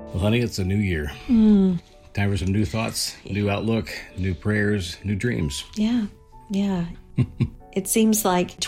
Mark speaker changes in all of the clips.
Speaker 1: Well, honey, it's a new year. Time for some new thoughts, new outlook, new prayers, new dreams.
Speaker 2: Yeah. It seems like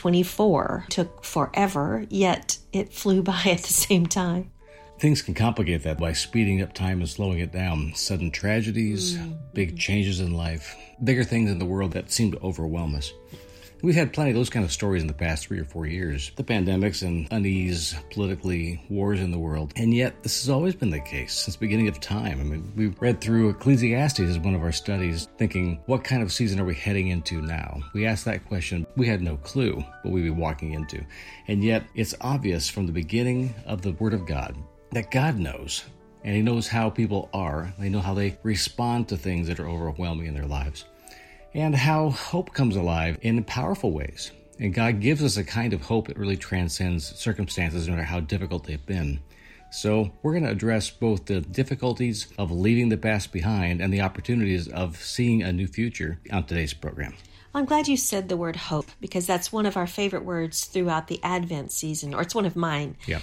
Speaker 2: 2024 took forever, yet it flew by at the same time.
Speaker 1: Things can complicate that by speeding up time and slowing it down. Sudden tragedies, big changes in life, bigger things in the world that seem to overwhelm us. We've had plenty of those kind of stories in the past 3 or 4 years. The pandemics and unease politically, wars in the world. And yet, this has always been the case since the beginning of time. I mean, we read through Ecclesiastes as one of our studies, thinking, what kind of season are we heading into now? We asked that question. We had no clue what we'd be walking into. And yet, it's obvious from the beginning of the Word of God that God knows. And He knows how people are. They know how they respond to things that are overwhelming in their lives. And how hope comes alive in powerful ways. And God gives us a kind of hope that really transcends circumstances, no matter how difficult they've been. So we're going to address both the difficulties of leaving the past behind and the opportunities of seeing a new future on today's program.
Speaker 2: I'm glad you said the word hope, because that's one of our favorite words throughout the Advent season, or it's one of mine.
Speaker 1: Yeah.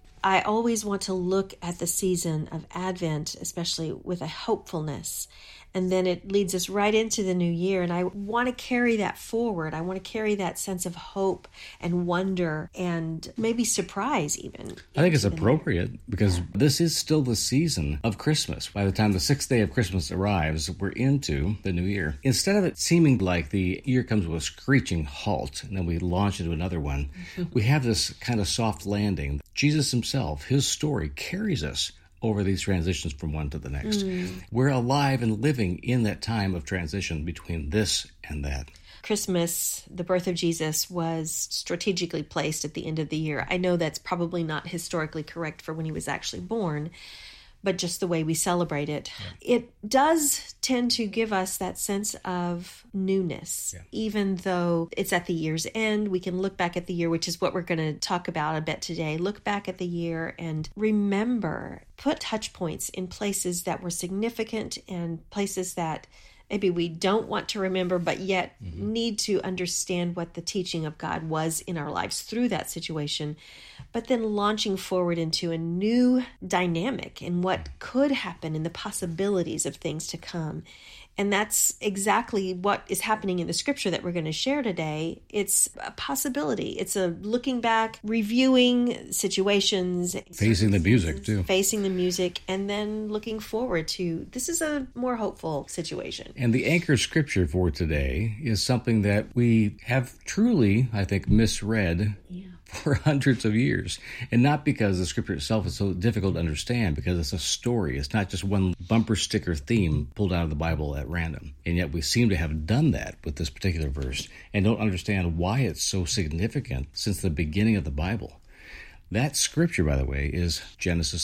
Speaker 2: I always want to look at the season of Advent, especially with a hopefulness. And then it leads us right into the new year. And I want to carry that forward. I want to carry that sense of hope and wonder and maybe surprise even.
Speaker 1: I think it's appropriate because this is still the season of Christmas. By the time the 6th day of Christmas arrives, we're into the new year. Instead of it seeming like the year comes with a screeching halt and then we launch into another one, we have this kind of soft landing. Jesus himself, his story carries us over these transitions from one to the next. We're alive and living in that time of transition between this and that.
Speaker 2: Christmas, the birth of Jesus, was strategically placed at the end of the year. I know that's probably not historically correct for when he was actually born, but just the way we celebrate it. Yeah. It does tend to give us that sense of newness, even though it's at the year's end. We can look back at the year, which is what we're going to talk about a bit today. Look back at the year and remember, put touch points in places that were significant and places that maybe we don't want to remember, but yet need to understand what the teaching of God was in our lives through that situation, but then launching forward into a new dynamic in what could happen and the possibilities of things to come. And that's exactly what is happening in the scripture that we're going to share today. It's a possibility. It's a looking back, reviewing situations.
Speaker 1: Facing the music, too.
Speaker 2: Facing the music, and then looking forward to, this is a more hopeful situation.
Speaker 1: And the anchor scripture for today is something that we have truly, I think, misread for hundreds of years. And not because the scripture itself is so difficult to understand, because it's a story. It's not just one bumper sticker theme pulled out of the Bible at random. And yet we seem to have done that with this particular verse and don't understand why it's so significant since the beginning of the Bible. That scripture, by the way, is Genesis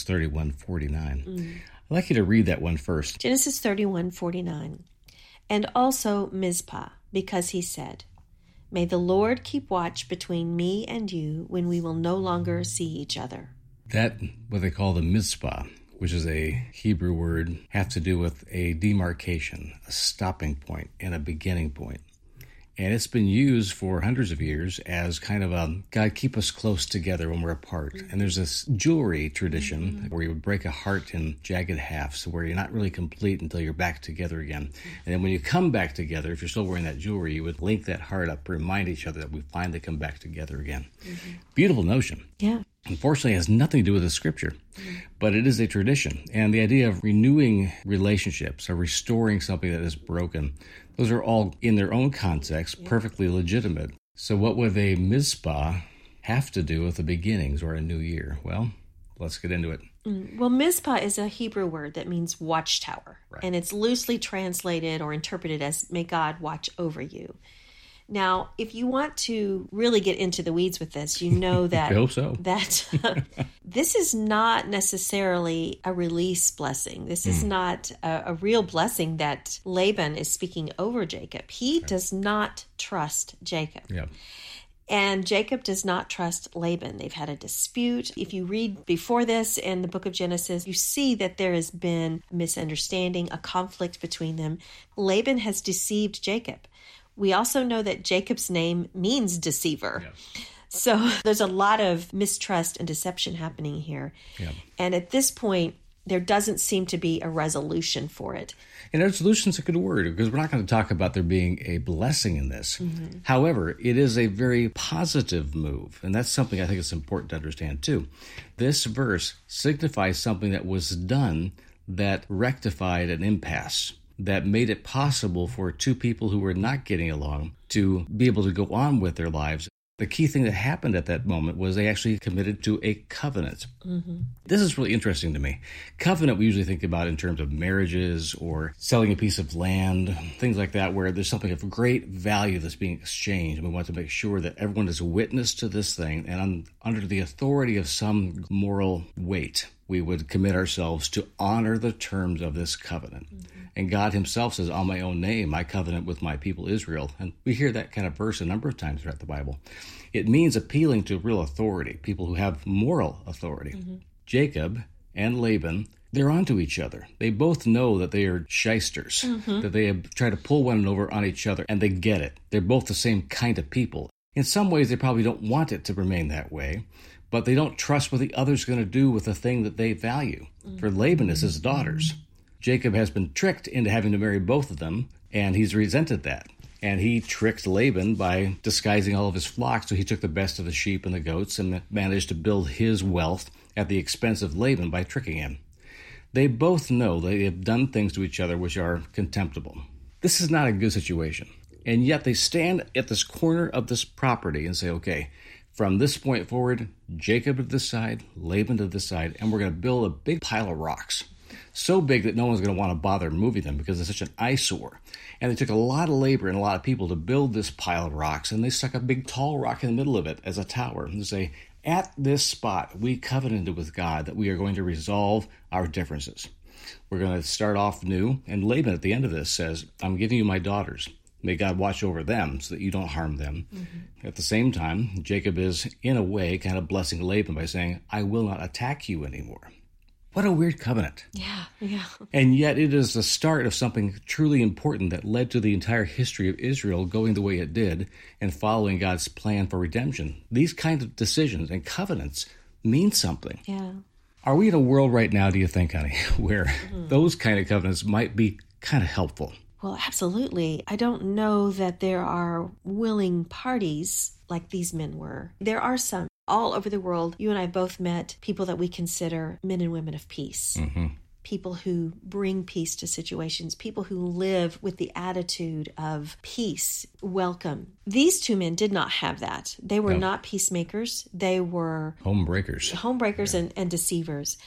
Speaker 1: 31:49. I'd like you to read that one first.
Speaker 2: Genesis 31:49. And also Mizpah, because he said, "May the Lord keep watch between me and you when we will no longer see each other."
Speaker 1: That, what they call the Mizpah, which is a Hebrew word, have to do with a demarcation, a stopping point, and a beginning point. And it's been used for hundreds of years as kind of a, God, keep us close together when we're apart. And there's this jewelry tradition where you would break a heart in jagged halves, where you're not really complete until you're back together again. And then when you come back together, if you're still wearing that jewelry, you would link that heart up, remind each other that we finally come back together again. Beautiful notion.
Speaker 2: Yeah.
Speaker 1: Unfortunately, it has nothing to do with the scripture, but it is a tradition. And the idea of renewing relationships or restoring something that is broken, those are all, in their own context, perfectly legitimate. So what would a Mizpah have to do with the beginnings or a new year? Well, let's get into it.
Speaker 2: Well, Mizpah is a Hebrew word that means watchtower, and it's loosely translated or interpreted as "may God watch over you." Now, if you want to really get into the weeds with this, you know that,
Speaker 1: I hope so.
Speaker 2: that this is not necessarily a release blessing. This is not a real blessing that Laban is speaking over Jacob. He does not trust Jacob.
Speaker 1: Yeah.
Speaker 2: And Jacob does not trust Laban. They've had a dispute. If you read before this in the book of Genesis, you see that there has been a misunderstanding, a conflict between them. Laban has deceived Jacob. We also know that Jacob's name means deceiver. Yeah. So there's a lot of mistrust and deception happening here. Yeah. And at this point, there doesn't seem to be a resolution for it.
Speaker 1: And resolution's a good word, because we're not going to talk about there being a blessing in this. However, it is a very positive move, and that's something I think is important to understand too. This verse signifies something that was done that rectified an impasse, that made it possible for two people who were not getting along to be able to go on with their lives. The key thing that happened at that moment was they actually committed to a covenant. This is really interesting to me. Covenant we usually think about in terms of marriages or selling a piece of land, things like that, where there's something of great value that's being exchanged. And we want to make sure that everyone is a witness to this thing, and under the authority of some moral weight, we would commit ourselves to honor the terms of this covenant. And God himself says, on my own name, I covenant with my people Israel. And we hear that kind of verse a number of times throughout the Bible. It means appealing to real authority, people who have moral authority. Jacob and Laban, they're onto each other. They both know that they are shysters, that they have tried to pull one over on each other, and they get it. They're both the same kind of people. In some ways, they probably don't want it to remain that way, but they don't trust what the other's going to do with the thing that they value. For Laban is his daughters. Jacob has been tricked into having to marry both of them, and he's resented that. And he tricked Laban by disguising all of his flocks, so he took the best of the sheep and the goats and managed to build his wealth at the expense of Laban by tricking him. They both know they have done things to each other which are contemptible. This is not a good situation. And yet they stand at this corner of this property and say, okay, from this point forward, Jacob to this side, Laban to this side, and we're going to build a big pile of rocks. So big that no one's going to want to bother moving them because it's such an eyesore. And they took a lot of labor and a lot of people to build this pile of rocks, and they stuck a big tall rock in the middle of it as a tower and say, at this spot, we covenanted with God that we are going to resolve our differences. We're going to start off new. And Laban at the end of this says, I'm giving you my daughters. May God watch over them so that you don't harm them. At the same time, Jacob is, in a way, kind of blessing Laban by saying, I will not attack you anymore. What a weird covenant.
Speaker 2: Yeah.
Speaker 1: And yet it is the start of something truly important that led to the entire history of Israel going the way it did and following God's plan for redemption. These kinds of decisions and covenants mean something.
Speaker 2: Yeah.
Speaker 1: Are we in a world right now, do you think, honey, where those kind of covenants might be kind of helpful?
Speaker 2: Well, absolutely. I don't know that there are willing parties like these men were. There are some. All over the world, you and I both met people that we consider men and women of peace. People who bring peace to situations, people who live with the attitude of peace, welcome. These two men did not have that. They were not peacemakers. They were homebreakers and deceivers.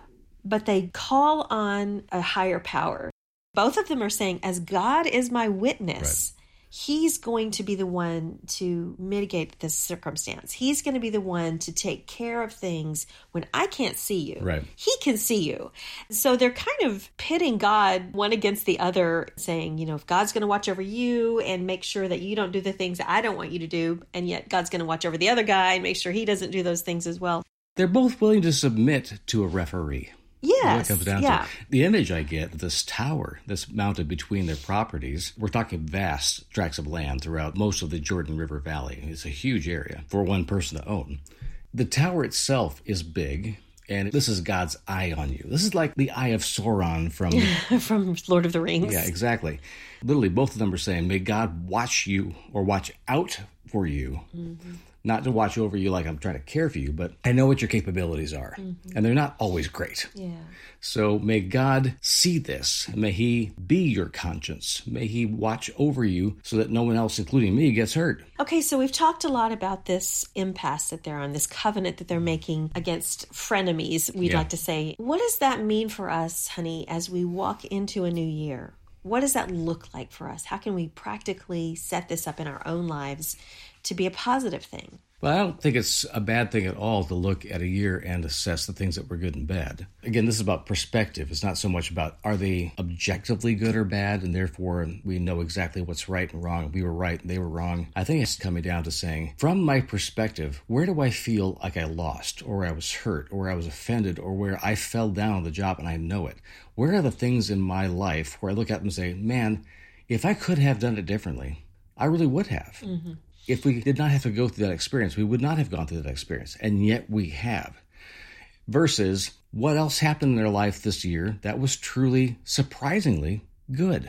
Speaker 2: But they call on a higher power. Both of them are saying, as God is my witness, He's going to be the one to mitigate this circumstance. He's going to be the one to take care of things when I can't see you.
Speaker 1: Right.
Speaker 2: He can see you. So they're kind of pitting God one against the other, saying, if God's going to watch over you and make sure that you don't do the things that I don't want you to do, and yet God's going to watch over the other guy and make sure he doesn't do those things as well.
Speaker 1: They're both willing to submit to a referee.
Speaker 2: Yes.
Speaker 1: It comes down to the image I get, this tower that's mounted between their properties. We're talking vast tracts of land throughout most of the Jordan River Valley. It's a huge area for one person to own. The tower itself is big, and this is God's eye on you. This is like the eye of Sauron
Speaker 2: from Lord of the Rings.
Speaker 1: Yeah, exactly. Literally, both of them are saying, may God watch you or watch out for you. Not to watch over you like I'm trying to care for you, but I know what your capabilities are. And they're not always great.
Speaker 2: Yeah.
Speaker 1: So may God see this. May He be your conscience. May He watch over you so that no one else, including me, gets hurt.
Speaker 2: Okay, so we've talked a lot about this impasse that they're on, this covenant that they're making against frenemies, we'd like to say. What does that mean for us, honey, as we walk into a new year? What does that look like for us? How can we practically set this up in our own lives to be a positive thing?
Speaker 1: Well, I don't think it's a bad thing at all to look at a year and assess the things that were good and bad. Again, this is about perspective. It's not so much about are they objectively good or bad, and therefore we know exactly what's right and wrong. We were right and they were wrong. I think it's coming down to saying, from my perspective, where do I feel like I lost, or I was hurt, or I was offended, or where I fell down on the job and I know it? Where are the things in my life where I look at them and say, man, if I could have done it differently, I really would have. If we did not have to go through that experience, we would not have gone through that experience, and yet we have. versus what else happened in their life this year that was truly surprisingly good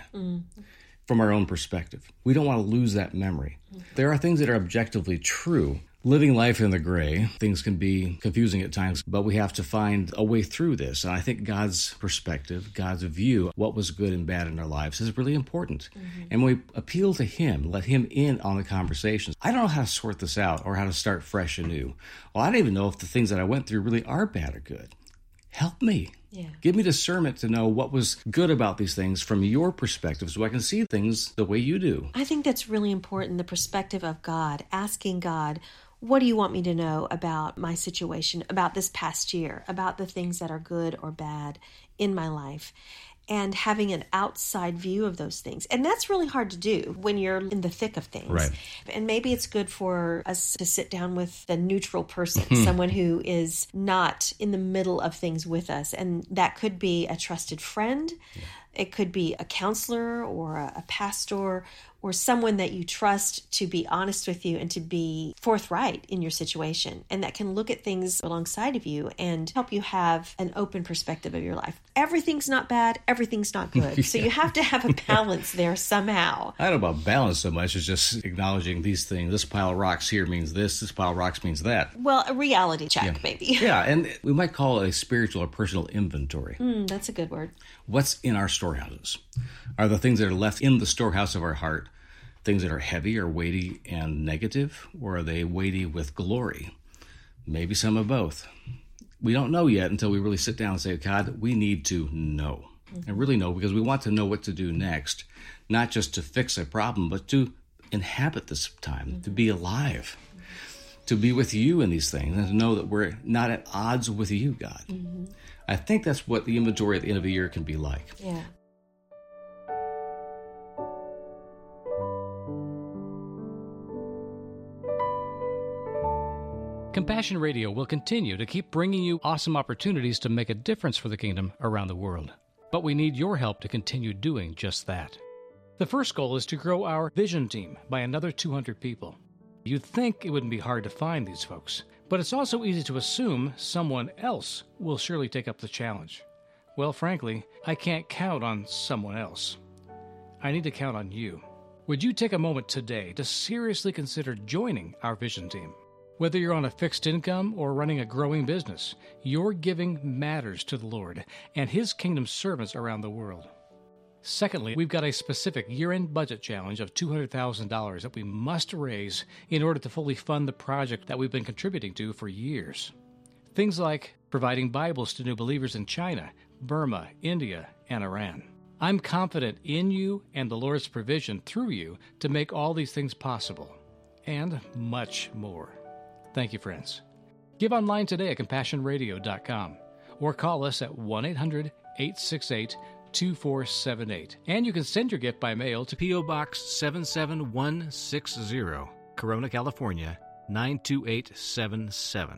Speaker 1: from our own perspective. We don't want to lose that memory. There are things that are objectively true. Living life in the gray, things can be confusing at times, but we have to find a way through this. And I think God's perspective, God's view, what was good and bad in our lives is really important. And when we appeal to Him, let Him in on the conversations. I don't know how to sort this out or how to start fresh anew. Well, I don't even know if the things that I went through really are bad or good. Help me.
Speaker 2: Yeah.
Speaker 1: Give me discernment to know what was good about these things from your perspective so I can see things the way you do.
Speaker 2: I think that's really important, the perspective of God, asking God, what do you want me to know about my situation, about this past year, about the things that are good or bad in my life, and having an outside view of those things. And that's really hard to do when you're in the thick of things.
Speaker 1: Right.
Speaker 2: And maybe it's good for us to sit down with a neutral person, someone who is not in the middle of things with us. And that could be a trusted friend. Yeah. It could be a counselor or a pastor or someone that you trust to be honest with you and to be forthright in your situation, and that can look at things alongside of you and help you have an open perspective of your life. Everything's not bad, everything's not good. Yeah. So you have to have a balance there somehow.
Speaker 1: I don't know about balance so much as just acknowledging these things. This pile of rocks here means this pile of rocks means that.
Speaker 2: Well, a reality check, maybe.
Speaker 1: Yeah, and we might call it a spiritual or personal inventory.
Speaker 2: That's a good word.
Speaker 1: What's in our storehouses? Are the things that are left in the storehouse of our heart things that are heavy or weighty and negative, or are they weighty with glory? Maybe some of both. We don't know yet until we really sit down and say, God, we need to know. And really know, because we want to know what to do next, not just to fix a problem, but to inhabit this time, to be alive, to be with you in these things, and to know that we're not at odds with you, God. I think that's what the inventory at the end of the year can be like.
Speaker 2: Yeah.
Speaker 3: Compassion Radio will continue to keep bringing you awesome opportunities to make a difference for the kingdom around the world. But we need your help to continue doing just that. The first goal is to grow our vision team by another 200 people. You'd think it wouldn't be hard to find these folks, but it's also easy to assume someone else will surely take up the challenge. Well, frankly, I can't count on someone else. I need to count on you. Would you take a moment today to seriously consider joining our vision team? Whether you're on a fixed income or running a growing business, your giving matters to the Lord and His kingdom servants around the world. Secondly, we've got a specific year-end budget challenge of $200,000 that we must raise in order to fully fund the project that we've been contributing to for years. Things like providing Bibles to new believers in China, Burma, India, and Iran. I'm confident in you and the Lord's provision through you to make all these things possible, and much more. Thank you, friends. Give online today at CompassionRadio.com or call us at 1-800-868-2478. And you can send your gift by mail to P.O. Box 77160, Corona, California, 92877.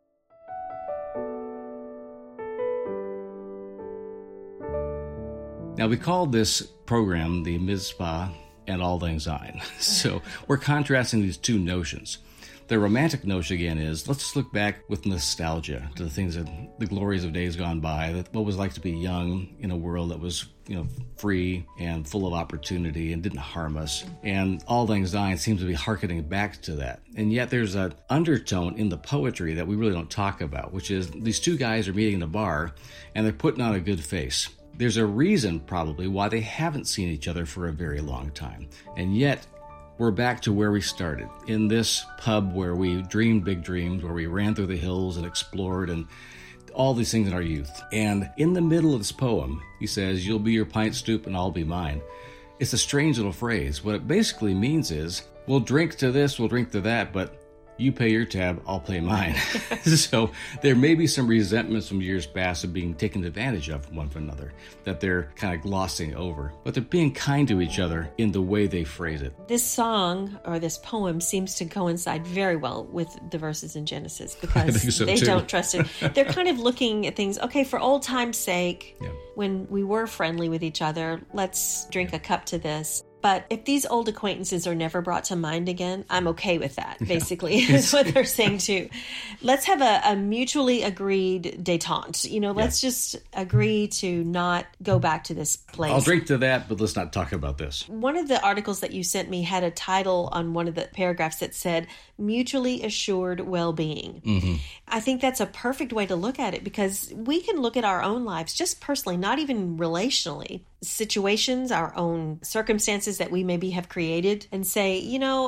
Speaker 1: Now, we called this program the Mizpah and All Lang Syne. So we're contrasting these two notions. The romantic notion, again, is let's just look back with nostalgia to the things that the glories of days gone by, that what it was like to be young in a world that was, free and full of opportunity and didn't harm us. And All Lang Syne seems to be hearkening back to that. And yet there's an undertone in the poetry that we really don't talk about, which is these two guys are meeting in a bar and they're putting on a good face. There's a reason probably why they haven't seen each other for a very long time. And yet we're back to where we started, in this pub where we dreamed big dreams, where we ran through the hills and explored and all these things in our youth. And in the middle of this poem, he says, "You'll be your pint stoop and I'll be mine." It's a strange little phrase. What it basically means is, we'll drink to this, we'll drink to that, but you pay your tab, I'll pay mine. So there may be some resentments from years past of being taken advantage of one from another, that they're kind of glossing over. But they're being kind to each other in the way they phrase it.
Speaker 2: This song, or this poem, seems to coincide very well with the verses in Genesis, because they don't trust it. They're kind of looking at things, okay, for old time's sake, when we were friendly with each other, let's drink a cup to this. But if these old acquaintances are never brought to mind again, I'm okay with that, basically, is what they're saying too. Let's have a mutually agreed détente. Let's just agree to not go back to this place.
Speaker 1: I'll drink to that, but let's not talk about this.
Speaker 2: One of the articles that you sent me had a title on one of the paragraphs that said, mutually assured well-being. Mm-hmm. I think that's a perfect way to look at it, because we can look at our own lives, just personally, not even relationally, situations, our own circumstances that we maybe have created, and say,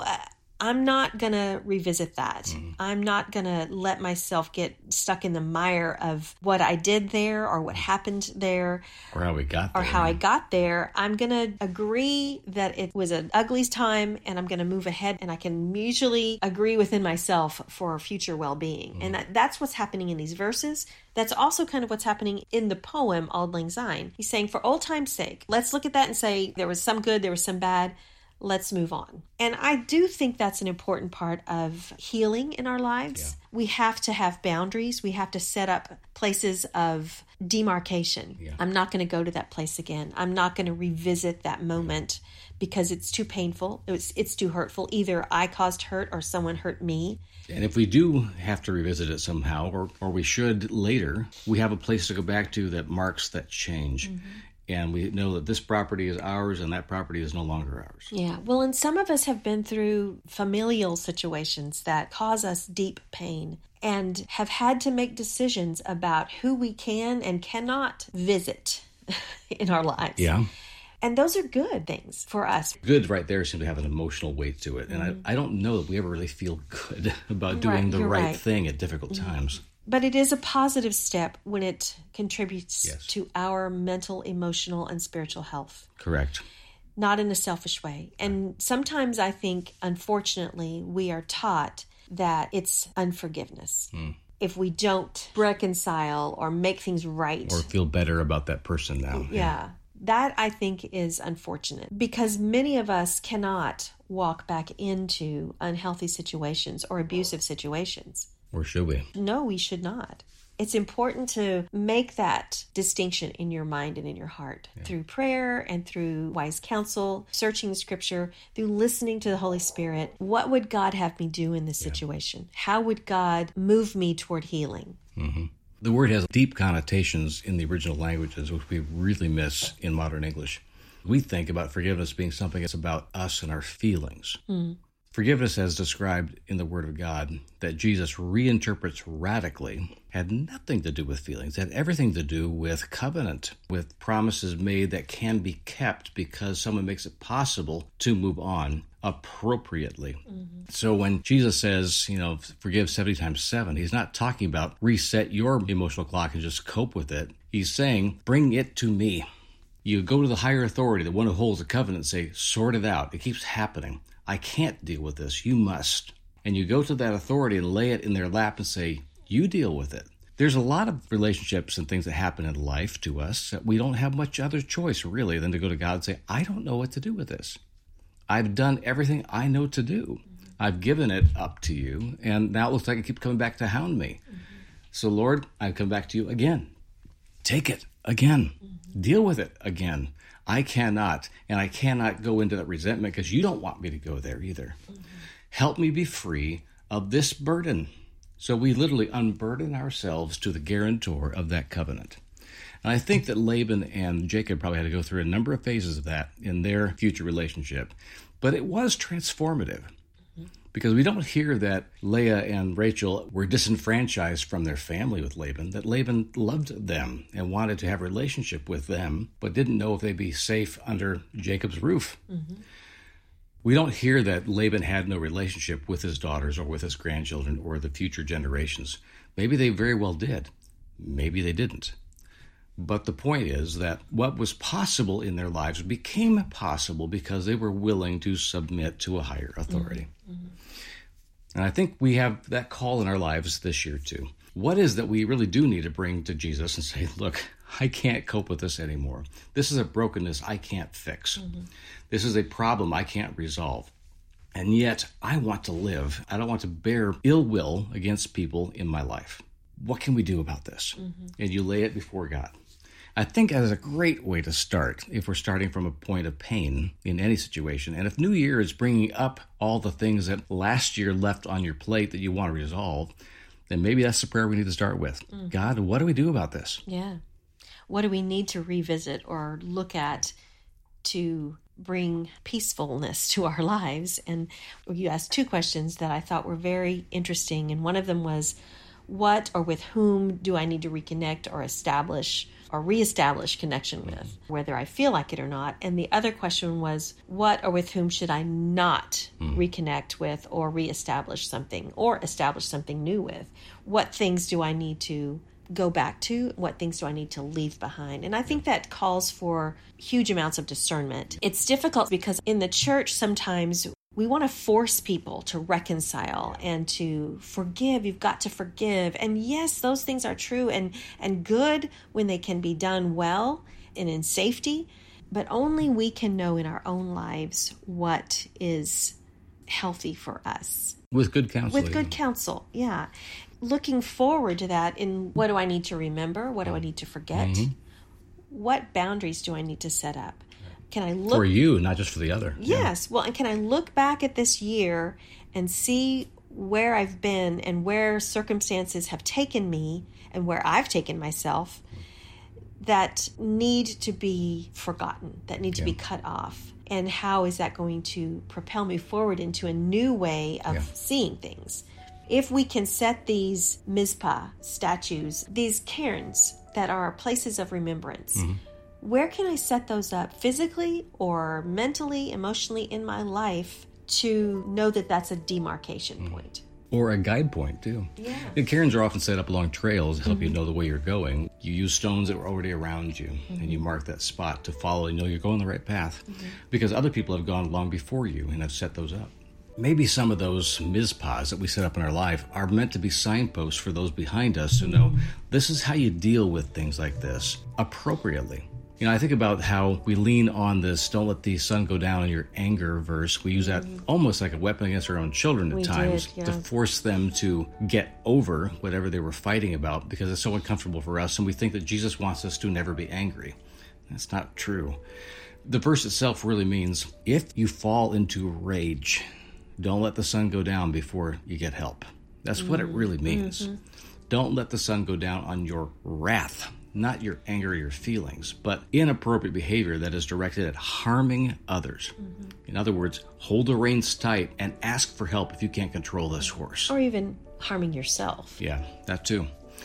Speaker 2: I'm not going to revisit that. Mm-hmm. I'm not going to let myself get stuck in the mire of what I did there or what happened there.
Speaker 1: Or how we got there.
Speaker 2: Or how I got there. I'm going to agree that it was an ugly time, and I'm going to move ahead, and I can mutually agree within myself for future well-being. Mm-hmm. And that's what's happening in these verses. That's also kind of what's happening in the poem, Auld Lang Syne. He's saying, for old time's sake, let's look at that and say, there was some good, there was some bad. Let's move on. And I do think that's an important part of healing in our lives. Yeah. We have to have boundaries. We have to set up places of demarcation. Yeah. I'm not going to go to that place again. I'm not going to revisit that moment because it's too painful. It's too hurtful. Either I caused hurt or someone hurt me.
Speaker 1: And if we do have to revisit it somehow, or we should later, we have a place to go back to that marks that change. Mm-hmm. And we know that this property is ours and that property is no longer ours.
Speaker 2: Yeah. Well, and some of us have been through familial situations that cause us deep pain and have had to make decisions about who we can and cannot visit in our lives.
Speaker 1: Yeah.
Speaker 2: And those are good things for us.
Speaker 1: Good right there seems to have an emotional weight to it. And mm-hmm. I don't know that we ever really feel good about doing the right thing at difficult mm-hmm. times.
Speaker 2: But it is a positive step when it contributes to our mental, emotional, and spiritual health.
Speaker 1: Correct.
Speaker 2: Not in a selfish way. And sometimes I think, unfortunately, we are taught that it's unforgiveness. If we don't reconcile or make things right.
Speaker 1: Or feel better about that person now.
Speaker 2: Yeah. That, I think, is unfortunate because many of us cannot walk back into unhealthy situations or abusive situations.
Speaker 1: Or should we?
Speaker 2: No, we should not. It's important to make that distinction in your mind and in your heart through prayer and through wise counsel, searching the scripture, through listening to the Holy Spirit. What would God have me do in this situation? How would God move me toward healing?
Speaker 1: Mm-hmm. The word has deep connotations in the original languages, which we really miss in modern English. We think about forgiveness being something that's about us and our feelings. Forgiveness, as described in the Word of God, that Jesus reinterprets radically, had nothing to do with feelings. It had everything to do with covenant, with promises made that can be kept because someone makes it possible to move on appropriately. Mm-hmm. So when Jesus says, forgive 70 times 7, he's not talking about reset your emotional clock and just cope with it. He's saying, bring it to me. You go to the higher authority, the one who holds the covenant, and say, sort it out. It keeps happening. I can't deal with this. You must. And you go to that authority and lay it in their lap and say, you deal with it. There's a lot of relationships and things that happen in life to us that we don't have much other choice, really, than to go to God and say, I don't know what to do with this. I've done everything I know to do. I've given it up to you, and now it looks like it keeps coming back to hound me. So, Lord, I come back to you again. Take it again. Deal with it again. I cannot go into that resentment because you don't want me to go there either. Help me be free of this burden. So we literally unburden ourselves to the guarantor of that covenant. And I think that Laban and Jacob probably had to go through a number of phases of that in their future relationship. But it was transformative because we don't hear that Leah and Rachel were disenfranchised from their family with Laban, that Laban loved them and wanted to have a relationship with them, but didn't know if they'd be safe under Jacob's roof. Mm-hmm. We don't hear that Laban had no relationship with his daughters or with his grandchildren or the future generations. Maybe they very well did. Maybe they didn't. But the point is that what was possible in their lives became possible because they were willing to submit to a higher authority. Mm-hmm. And I think we have that call in our lives this year too. What is that we really do need to bring to Jesus and say, look, I can't cope with this anymore. This is a brokenness I can't fix. Mm-hmm. This is a problem I can't resolve. And yet I want to live. I don't want to bear ill will against people in my life. What can we do about this? Mm-hmm. And you lay it before God. I think that is a great way to start if we're starting from a point of pain in any situation. And if New Year is bringing up all the things that last year left on your plate that you want to resolve, then maybe that's the prayer we need to start with. God, what do we do about this?
Speaker 2: Yeah. What do we need to revisit or look at to bring peacefulness to our lives? And you asked two questions that I thought were very interesting. And one of them was, what or with whom do I need to reconnect or establish or reestablish connection with, whether I feel like it or not? And the other question was, what or with whom should I not reconnect with or reestablish something or establish something new with? What things do I need to go back to? What things do I need to leave behind? And I think that calls for huge amounts of discernment. It's difficult because in the church sometimes we want to force people to reconcile and to forgive. You've got to forgive. And yes, those things are true and good when they can be done well and in safety. But only we can know in our own lives what is healthy for us.
Speaker 1: With good counsel.
Speaker 2: With good counsel, yeah. Looking forward to that in what do I need to remember? What do I need to forget? What boundaries do I need to set up? Can I look
Speaker 1: for you, not just for the other?
Speaker 2: Yes. Well, and can I look back at this year and see where I've been and where circumstances have taken me and where I've taken myself that need to be forgotten, that need to be cut off? And how is that going to propel me forward into a new way of seeing things? If we can set these Mizpah statues, these cairns that are places of remembrance, where can I set those up physically or mentally, emotionally in my life to know that that's a demarcation point?
Speaker 1: Or a guide point, too.
Speaker 2: Yeah.
Speaker 1: The cairns are often set up along trails to help you know the way you're going. You use stones that were already around you, and you mark that spot to follow and know you're going the right path because other people have gone long before you and have set those up. Maybe some of those Mizpahs that we set up in our life are meant to be signposts for those behind us to know this is how you deal with things like this appropriately. You know, I think about how we lean on this, don't let the sun go down in your anger verse. We use that almost like a weapon against our own children at times to force them to get over whatever they were fighting about because it's so uncomfortable for us. And we think that Jesus wants us to never be angry. That's not true. The verse itself really means if you fall into rage, don't let the sun go down before you get help. That's what it really means. Don't let the sun go down on your wrath. Not your anger or your feelings, but inappropriate behavior that is directed at harming others. In other words, hold the reins tight and ask for help if you can't control this horse.
Speaker 2: Or even harming yourself.
Speaker 1: Yeah, that too.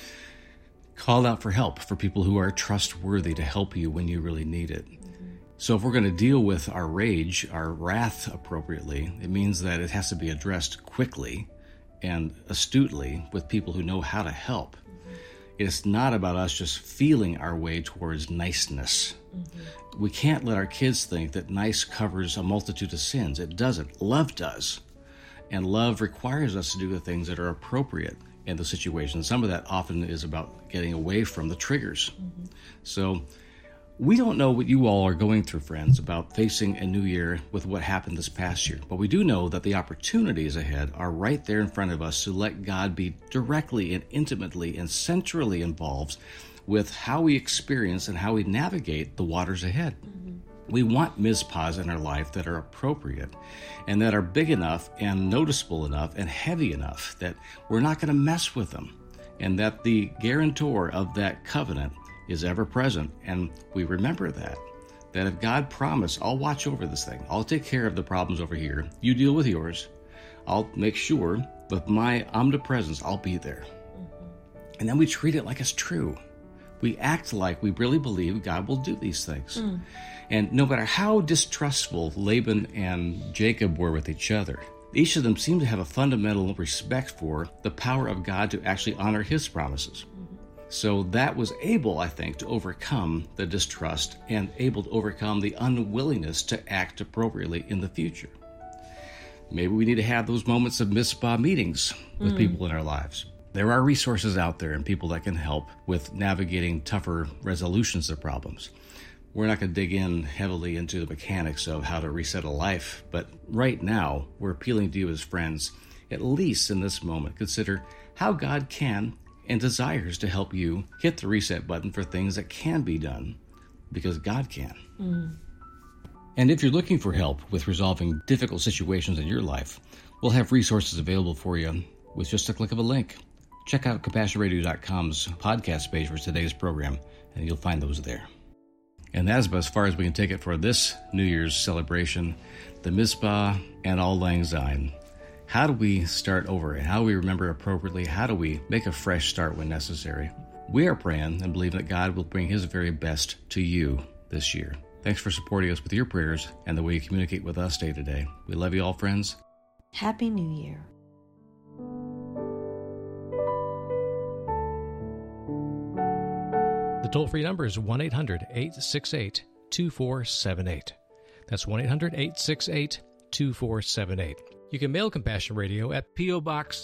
Speaker 1: Call out for help for people who are trustworthy to help you when you really need it. So if we're going to deal with our rage, our wrath appropriately, it means that it has to be addressed quickly and astutely with people who know how to help. It's not about us just feeling our way towards niceness. We can't let our kids think that nice covers a multitude of sins. It doesn't. Love does. And love requires us to do the things that are appropriate in the situation. Some of that often is about getting away from the triggers. So we don't know what you all are going through, friends, about facing a new year with what happened this past year. But we do know that the opportunities ahead are right there in front of us to let God be directly and intimately and centrally involved with how we experience and how we navigate the waters ahead. We want Mizpahs in our life that are appropriate and that are big enough and noticeable enough and heavy enough that we're not going to mess with them, and that the guarantor of that covenant is ever present, and we remember that if God promised, I'll watch over this thing, I'll take care of the problems over here, you deal with yours, I'll make sure with my omnipresence I'll be there. And then we treat it like it's true. We act like we really believe God will do these things. And no matter how distrustful Laban and Jacob were with each other, each of them seemed to have a fundamental respect for the power of God to actually honor his promises. So that was able, I think, to overcome the distrust and able to overcome the unwillingness to act appropriately in the future. Maybe we need to have those moments of Mizpah meetings with people in our lives. There are resources out there and people that can help with navigating tougher resolutions of problems. We're not going to dig in heavily into the mechanics of how to reset a life, but right now we're appealing to you as friends, at least in this moment, consider how God can and desires to help you hit the reset button for things that can be done, because God can. And if you're looking for help with resolving difficult situations in your life, we'll have resources available for you with just a click of a link. Check out CompassionRadio.com's podcast page for today's program, and you'll find those there. And that's about as far as we can take it for this New Year's celebration, the Mizpah and Auld Lang Syne. How do we start over, and how do we remember appropriately? How do we make a fresh start when necessary? We are praying and believing that God will bring His very best to you this year. Thanks for supporting us with your prayers and the way you communicate with us day to day. We love you all, friends.
Speaker 2: Happy New Year.
Speaker 3: The toll-free number is 1-800-868-2478. That's 1-800-868-2478. You can mail Compassion Radio at P.O. Box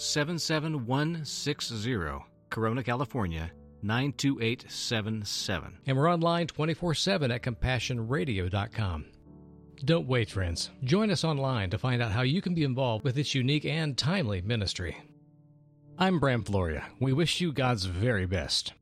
Speaker 3: 77160, Corona, California, 92877. And we're online 24/7 at CompassionRadio.com. Don't wait, friends. Join us online to find out how you can be involved with this unique and timely ministry. I'm Bram Floria. We wish you God's very best.